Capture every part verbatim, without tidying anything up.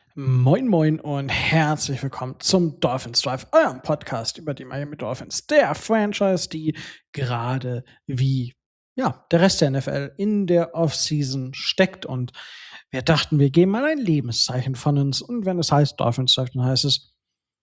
Moin Moin und herzlich willkommen zum Dolphins Drive, eurem Podcast über die Miami Dolphins, der Franchise, die gerade wie ja, der Rest der N F L in der Offseason steckt. Und wir dachten, wir geben mal ein Lebenszeichen von uns. Und wenn es heißt Dolphins Drive, dann heißt es,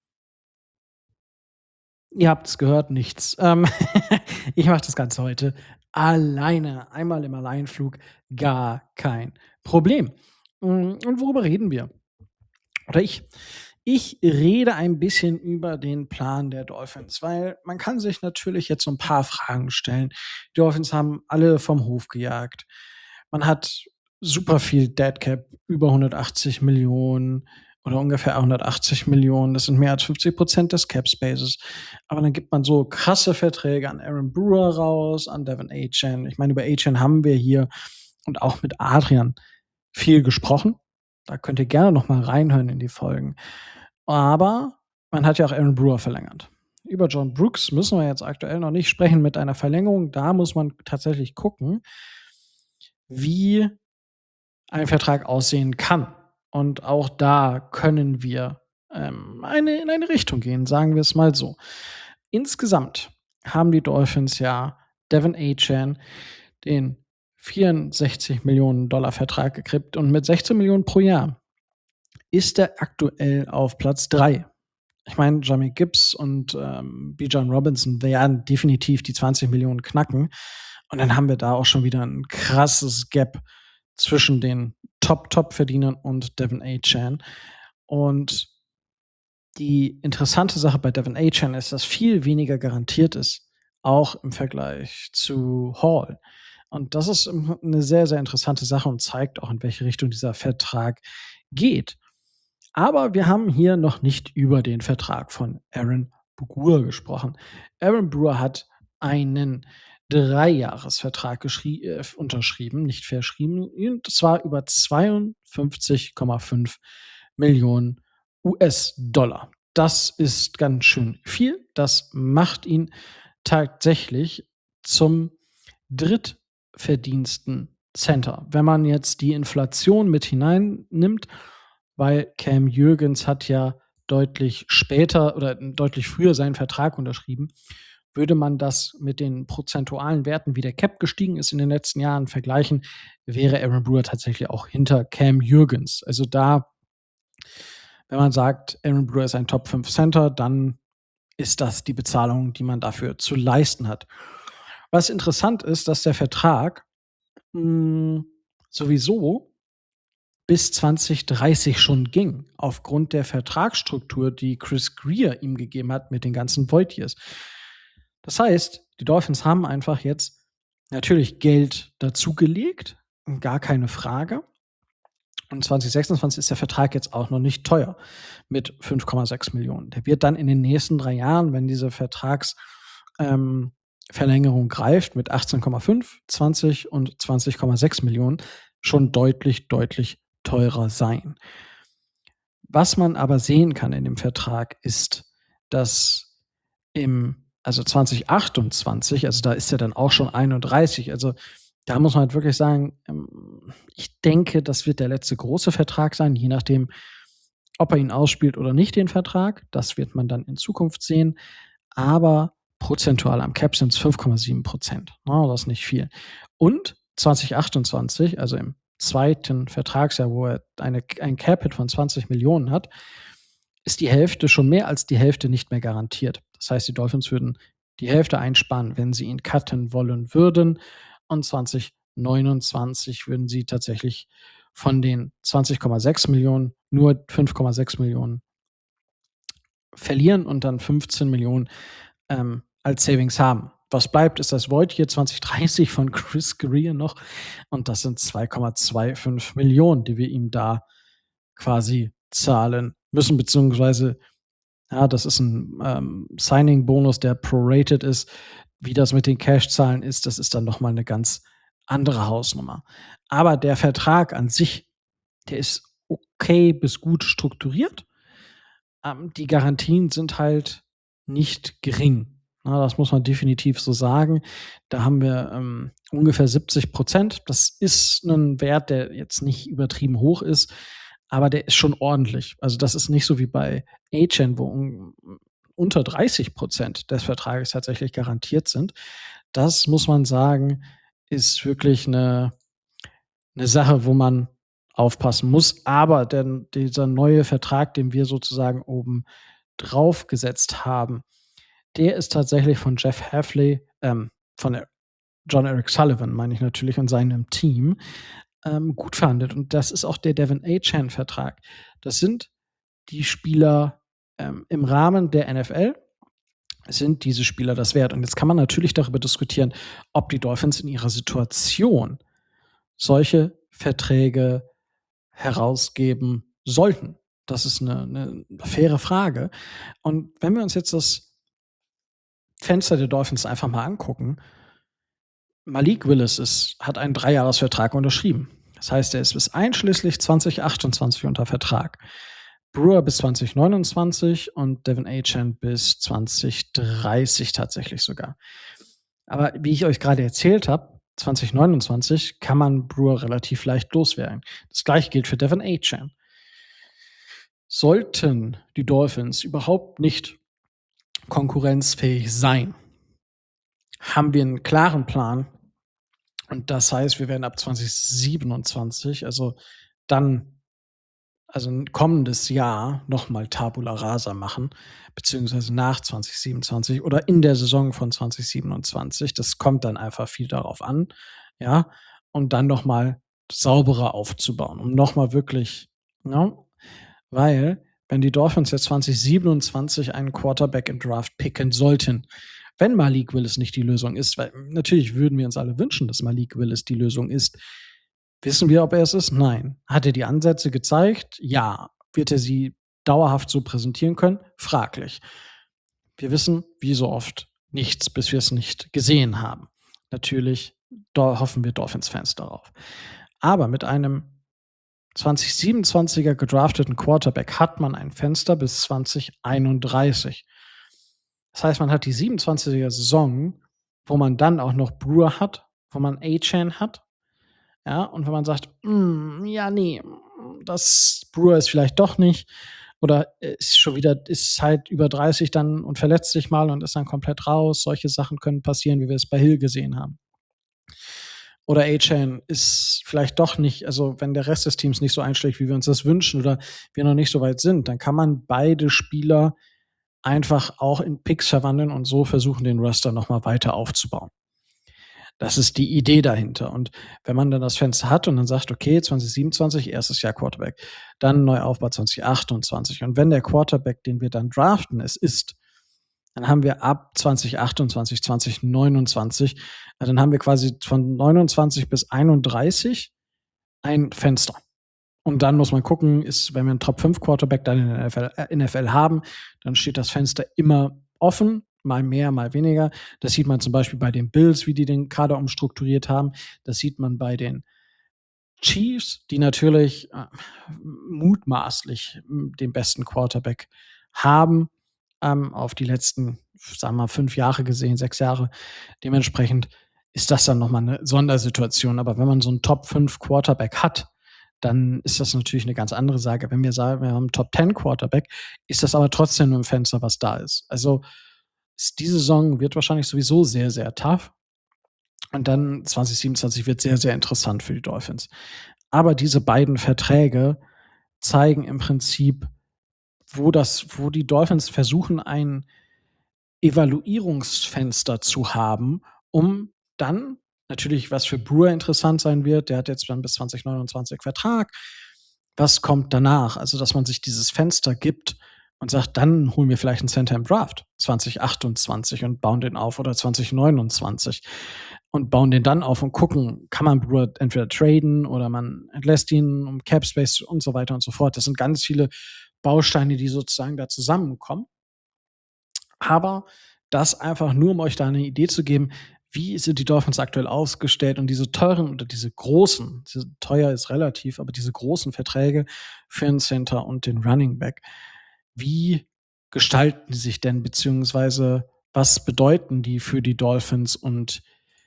ihr habt es gehört, nichts. Ähm, ich mache das Ganze heute alleine. Einmal im Alleinflug, gar kein Problem. Mm, Und worüber reden wir? Oder ich. Ich rede ein bisschen über den Plan der Dolphins, weil man kann sich natürlich jetzt so ein paar Fragen stellen. Die Dolphins haben alle vom Hof gejagt. Man hat super viel Dead Cap, über hundertachtzig Millionen oder ungefähr hundertachtzig Millionen. Das sind mehr als fünfzig Prozent des Cap Spaces. Aber dann gibt man so krasse Verträge an Aaron Brewer raus, an Devin Achane. Ich meine, über Achane haben wir hier und auch mit Adrian viel gesprochen. Da könnt ihr gerne noch mal reinhören in die Folgen. Aber man hat ja auch Aaron Brewer verlängert. Über John Brooks müssen wir jetzt aktuell noch nicht sprechen mit einer Verlängerung. Da muss man tatsächlich gucken, wie ein Vertrag aussehen kann. Und auch da können wir ähm, eine, in eine Richtung gehen, sagen wir es mal so. Insgesamt haben die Dolphins ja Devin Achane den vierundsechzig Millionen Dollar Vertrag gekriegt und mit sechzehn Millionen pro Jahr ist er aktuell auf Platz drei. Ich meine, Jamie Gibbs und ähm, Bijan Robinson werden definitiv die zwanzig Millionen knacken. Und dann haben wir da auch schon wieder ein krasses Gap zwischen den Top-Top-Verdienern und Devin Achane. Und die interessante Sache bei Devin Achane ist, dass viel weniger garantiert ist, auch im Vergleich zu Hall. Und das ist eine sehr, sehr interessante Sache und zeigt auch, in welche Richtung dieser Vertrag geht. Aber wir haben hier noch nicht über den Vertrag von Aaron Brewer gesprochen. Aaron Brewer hat einen Dreijahresvertrag geschrie- äh, unterschrieben, nicht verschrieben, und zwar über zweiundfünfzig Komma fünf Millionen U S-Dollar. Das ist ganz schön viel. Das macht ihn tatsächlich zum drittverdiensten Center. Wenn man jetzt die Inflation mit hineinnimmt, weil Cam Jürgens hat ja deutlich später oder deutlich früher seinen Vertrag unterschrieben. Würde man das mit den prozentualen Werten, wie der Cap gestiegen ist in den letzten Jahren, vergleichen, wäre Aaron Brewer tatsächlich auch hinter Cam Jürgens. Also da, wenn man sagt, Aaron Brewer ist ein Top fünf Center, dann ist das die Bezahlung, die man dafür zu leisten hat. Was interessant ist, dass der Vertrag mh, sowieso bis zwanzig dreißig schon ging, aufgrund der Vertragsstruktur, die Chris Greer ihm gegeben hat mit den ganzen Void Years. Das heißt, die Dolphins haben einfach jetzt natürlich Geld dazugelegt, gar keine Frage. Und zwanzig sechsundzwanzig ist der Vertrag jetzt auch noch nicht teuer mit fünf Komma sechs Millionen. Der wird dann in den nächsten drei Jahren, wenn diese Vertragsverlängerung ähm, greift, mit achtzehn Komma fünf, zwanzig und zwanzig Komma sechs Millionen schon deutlich, deutlich teurer sein. Was man aber sehen kann in dem Vertrag ist, dass im, also zwanzig achtundzwanzig, also da ist er dann auch schon einunddreißig, also da muss man halt wirklich sagen, ähm, ich denke, das wird der letzte große Vertrag sein, je nachdem, ob er ihn ausspielt oder nicht, den Vertrag. Das wird man dann in Zukunft sehen. Aber prozentual am Cap sind es fünf Komma sieben Prozent. No, das ist nicht viel. Und zwanzig achtundzwanzig, also im zweiten Vertragsjahr, wo er eine, ein Cap-Hit von zwanzig Millionen hat, ist die Hälfte, schon mehr als die Hälfte nicht mehr garantiert. Das heißt, die Dolphins würden die Hälfte einsparen, wenn sie ihn cutten wollen würden. Und zwanzig neunundzwanzig würden sie tatsächlich von den zwanzig Komma sechs Millionen nur fünf Komma sechs Millionen verlieren und dann fünfzehn Millionen ähm, als Savings haben. Was bleibt, ist das Void hier zwanzig dreißig von Chris Greer noch. Und das sind zwei Komma fünfundzwanzig Millionen, die wir ihm da quasi zahlen müssen, beziehungsweise, ja, das ist ein ähm, Signing-Bonus, der prorated ist. Wie das mit den Cash-Zahlen ist, das ist dann nochmal eine ganz andere Hausnummer. Aber der Vertrag an sich, der ist okay bis gut strukturiert. Ähm, die Garantien sind halt nicht gering. Na, das muss man definitiv so sagen. Da haben wir ähm, ungefähr siebzig Prozent. Das ist ein Wert, der jetzt nicht übertrieben hoch ist, aber der ist schon ordentlich. Also, das ist nicht so wie bei Achane, wo un unter dreißig Prozent des Vertrages tatsächlich garantiert sind. Das muss man sagen, ist wirklich 'ne 'ne Sache, wo man aufpassen muss. Aber denn dieser neue Vertrag, den wir sozusagen oben drauf gesetzt haben, der ist tatsächlich von Jeff Hafley, ähm, von der John Eric Sullivan, meine ich natürlich, und seinem Team, ähm, gut verhandelt. Und das ist auch der De'Von Achane-Vertrag. Das sind die Spieler, ähm, im Rahmen der N F L sind diese Spieler das wert. Und jetzt kann man natürlich darüber diskutieren, ob die Dolphins in ihrer Situation solche Verträge herausgeben sollten. Das ist 'ne 'ne faire Frage. Und wenn wir uns jetzt das Fenster der Dolphins einfach mal angucken Malik Willis ist hat einen Dreijahresvertrag unterschrieben. Das heißt, er ist bis einschließlich zwanzig achtundzwanzig unter Vertrag. Brewer bis zwanzig neunundzwanzig und De'Von Achane bis zwanzig dreißig tatsächlich sogar. Aber wie ich euch grade erzählt habe, zwanzig neunundzwanzig kann man Brewer relativ leicht loswerden. Das Gleiche gilt für De'Von Achane. Sollten die Dolphins überhaupt nicht konkurrenzfähig sein, haben wir 'n klaren Plan. Und das heißt, wir werden ab zwanzig siebenundzwanzig, also dann also 'n kommendes Jahr noch mal Tabula Rasa machen, beziehungsweise nach zwanzig siebenundzwanzig oder in der Saison von zwanzig siebenundzwanzig. Das kommt dann einfach viel darauf an, ja, um dann noch mal sauberer aufzubauen, um noch mal wirklich ne? Weil, wenn die Dolphins jetzt zwanzig siebenundzwanzig einen Quarterback im Draft picken sollten, wenn Malik Willis nicht die Lösung ist, weil natürlich würden wir uns alle wünschen, dass Malik Willis die Lösung ist. Wissen wir, ob er es ist? Nein. Hat er die Ansätze gezeigt? Ja. Wird er sie dauerhaft so präsentieren können? Fraglich. Wir wissen, wie so oft, nichts, bis wir es nicht gesehen haben. Natürlich do hoffen wir Dolphins-Fans darauf. Aber mit einem zwanzig siebenundzwanziger gedrafteten Quarterback hat man ein Fenster bis zwanzig einunddreißig. Das heißt, man hat die siebenundzwanziger Saison, wo man dann auch noch Brewer hat, wo man Achane hat, ja? Und wenn man sagt: „Hm, ja, ne, das Brewer ist vielleicht doch nicht oder ist schon wieder ist halt über dreißig dann und verletzt sich mal und ist dann komplett raus.“ Solche Sachen können passieren, wie wir es bei Hill gesehen haben. Oder Achane ist vielleicht doch nicht also, wenn der Rest des Teams nicht so einschlägt, wie wir uns das wünschen oder wir noch nicht so weit sind, dann kann man beide Spieler einfach auch in Picks verwandeln und so versuchen, den Roster noch mal weiter aufzubauen. Das ist die Idee dahinter. Und wenn man dann das Fenster hat und dann sagt: „Okay, zwanzig siebenundzwanzig, erstes Jahr Quarterback, dann Neuaufbau zwanzig achtundzwanzig.“ Und wenn der Quarterback, den wir dann draften, es ist, dann haben wir ab zwanzig achtundzwanzig, zwanzig neunundzwanzig ja, dann haben wir quasi von neunundzwanzig bis einunddreißig ein Fenster. Und dann muss man gucken, ist wenn wir 'n Top fünf Quarterback dann in der NFL äh, N F L haben, dann steht das Fenster immer offen, mal mehr, mal weniger. Das sieht man zum Beispiel bei den Bills, wie die den Kader umstrukturiert haben. Das sieht man bei den Chiefs, die natürlich, äh, mutmaßlich, hm, den besten Quarterback haben, ähm, auf die letzten, sagen wir mal, fünf Jahre gesehen, sechs Jahre. Dementsprechend ist das dann noch mal 'ne Sondersituation. Aber wenn man so 'n Top fünf Quarterback hat, dann ist das natürlich 'ne ganz andere Sage. Wenn wir sagen, wir haben 'n Top zehn Quarterback, ist das aber trotzdem nur 'n Fenster, was da ist. Also, s die Saison wird wahrscheinlich sowieso sehr, sehr tough. Und dann zwanzig siebenundzwanzig wird sehr, sehr interessant für die Dolphins. Aber diese beiden Verträge zeigen im Prinzip, wo das wo die Dolphins versuchen, ein Evaluierungsfenster zu haben, um dann natürlich, was für Brewer interessant sein wird, der hat jetzt dann bis zwanzig neunundzwanzig Vertrag. Was kommt danach? Also, dass man sich dieses Fenster gibt und sagt: „Dann holen wir vielleicht 'n Center im Draft zwanzig achtundzwanzig und bauen den auf oder zwanzig neunundzwanzig und bauen den dann auf und gucken, kann man Brewer entweder traden oder man entlässt ihn um Cap Space und so weiter und so fort.“ Das sind ganz viele Bausteine, die sozusagen da zusammenkommen. Aber das einfach nur, um euch da 'ne Idee zu geben, wie sind die Dolphins aktuell aufgestellt und diese teuren oder diese großen diese teuer ist relativ, aber diese großen Verträge für 'n Center und den Running Back. Wie gestalten die sich denn, beziehungsweise was bedeuten die für die Dolphins und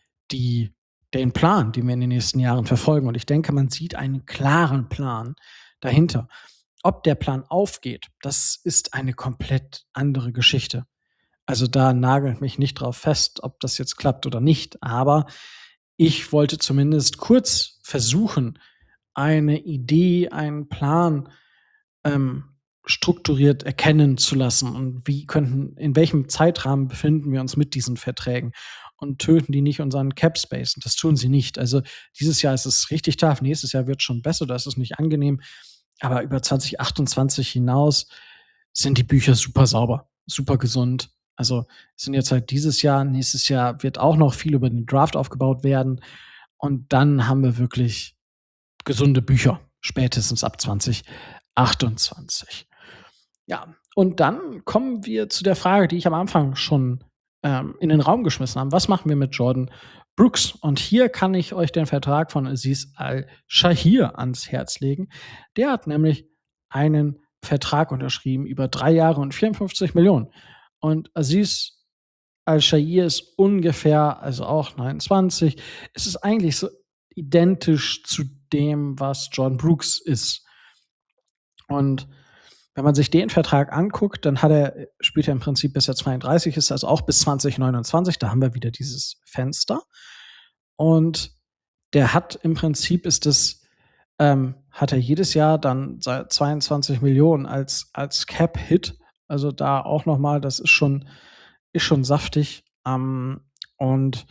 die den Plan, den wir in den nächsten Jahren verfolgen? Und ich denke, man sieht einen klaren Plan, dahinter. Ob der Plan aufgeht, das ist eine komplett andere Geschichte. Also, da nagelt mich nicht drauf fest, ob das jetzt klappt oder nicht, aber ich wollte zumindest kurz versuchen, eine Idee, einen Plan, ähm, strukturiert erkennen zu lassen und wie könnten in welchem Zeitrahmen befinden wir uns mit diesen Verträgen und töten die nicht unseren Cap Space? Und das tun sie nicht. Also, dieses Jahr ist es richtig tough, nächstes Jahr wird schon besser, da ist es nicht angenehm, aber über zwanzig achtundzwanzig hinaus sind die Bücher super sauber, super gesund. Also, sind jetzt halt dieses Jahr, nächstes Jahr wird auch noch viel über den Draft aufgebaut werden und dann haben wir wirklich gesunde Bücher, spätestens ab zwanzig achtundzwanzig. Ja, und dann kommen wir zu der Frage, die ich am Anfang schon, ähm, in den Raum geschmissen habe. Was machen wir mit Jordan Brooks? Und hier kann ich euch den Vertrag von Aziz Al-Shahir ans Herz legen. Der hat nämlich einen Vertrag unterschrieben über drei Jahre und vierundfünfzig Millionen. Und Aziz Al-Shahir ist ungefähr, also auch neunundzwanzig. Es ist eigentlich so identisch zu dem, was Jordan Brooks ist. Und wenn man sich den Vertrag anguckt, dann hat er spielt er im Prinzip bis er zweiunddreißig ist, also auch bis zwanzig neunundzwanzig. Da haben wir wieder dieses Fenster. Und der hat im Prinzip ist es ähm, hat er jedes Jahr dann sei zweiundzwanzig Millionen als als Cap-Hit. Also, da auch noch mal, das ist schon ist schon saftig. Ähm, und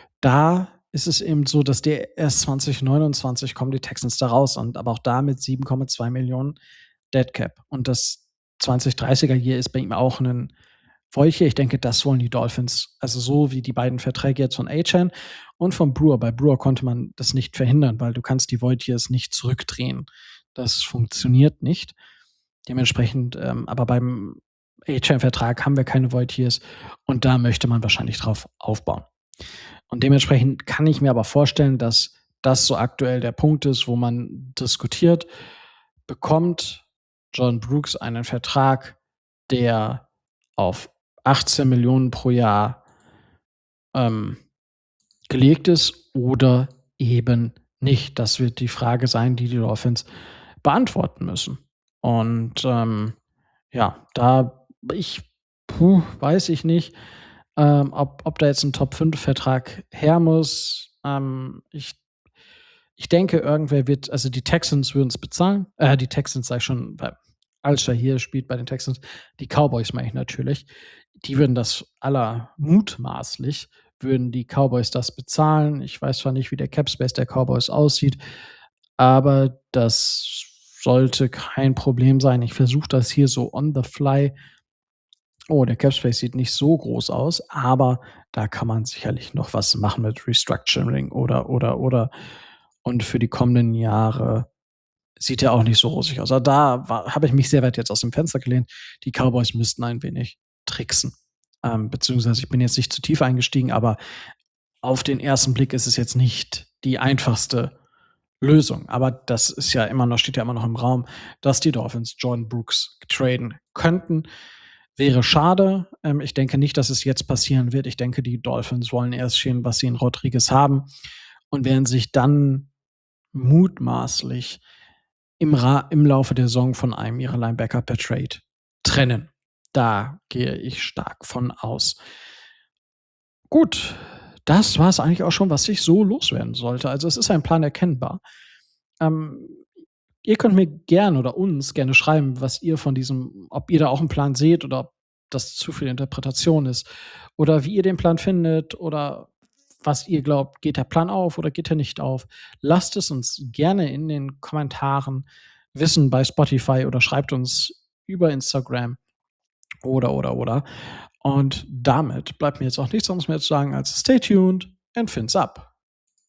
da ist es eben so, dass der erst zwanzig neunundzwanzig kommen die Texans da raus und aber auch da mit sieben Komma zwei Millionen Dead Cap. Und das zwanzig dreißiger Year ist bei ihm auch 'nen Feuche. Ich denke, das wollen die Dolphins. Also, so wie die beiden Verträge jetzt von Achane und von Brewer. Bei Brewer konnte man das nicht verhindern, weil du kannst die Void Years nicht zurückdrehen. Das funktioniert nicht. Dementsprechend, ähm aber beim Achane-Vertrag haben wir keine Void Years und da möchte man wahrscheinlich drauf aufbauen. Und dementsprechend kann ich mir aber vorstellen, dass das so aktuell der Punkt ist, wo man diskutiert: Bekommt Jordan Brooks einen Vertrag, der auf achtzehn Millionen pro Jahr ähm, gelegt ist oder eben nicht? Das wird die Frage sein, die die Dolphins beantworten müssen. Und, ähm, ja, da ich puh, weiß ich nicht, ähm, ob ob da jetzt 'n Top fünf Vertrag her muss. Ähm, ich ich denke, irgendwer wird also, die Texans würden's bezahlen. Äh, die Texans sage ich schon, weil Al-Shahir spielt bei den Texans. Die Cowboys meine ich natürlich. Die würden das aller mutmaßlich würden die Cowboys das bezahlen. Ich weiß zwar nicht, wie der Cap Space der Cowboys aussieht, aber das sollte kein Problem sein. Ich versuche das hier so on the fly. Oh, der Cap Space sieht nicht so groß aus, aber da kann man sicherlich noch was machen mit Restructuring oder, oder, oder. Und für die kommenden Jahre sieht er auch nicht so rosig aus. Aber da war habe ich mich sehr weit jetzt aus dem Fenster gelehnt. Die Cowboys müssten ein wenig tricksen. Ähm, beziehungsweise ich bin jetzt nicht zu tief eingestiegen, aber auf den ersten Blick ist es jetzt nicht die einfachste Lösung. Aber das ist ja immer noch steht ja immer noch im Raum, dass die Dolphins Jordan Brooks traden könnten. Wäre schade. Ähm, ich denke nicht, dass es jetzt passieren wird. Ich denke, die Dolphins wollen erst sehen, was sie in Rodriguez haben und werden sich dann mutmaßlich im Ra im Laufe der Saison von einem ihrer Linebacker per Trade trennen. Da gehe ich stark von aus. Gut, das war's eigentlich auch schon, was ich so loswerden sollte. Also, es ist ein Plan erkennbar. Ähm, ihr könnt mir gerne oder uns gerne schreiben, was ihr von diesem ob ihr da auch 'n Plan seht oder ob das zu viel Interpretation ist oder wie ihr den Plan findet oder was ihr glaubt, geht der Plan auf oder geht er nicht auf? Lasst es uns gerne in den Kommentaren wissen bei Spotify oder schreibt uns über Instagram oder, oder, oder. Und damit bleibt mir jetzt auch nichts anderes mehr zu sagen als stay tuned and fins up.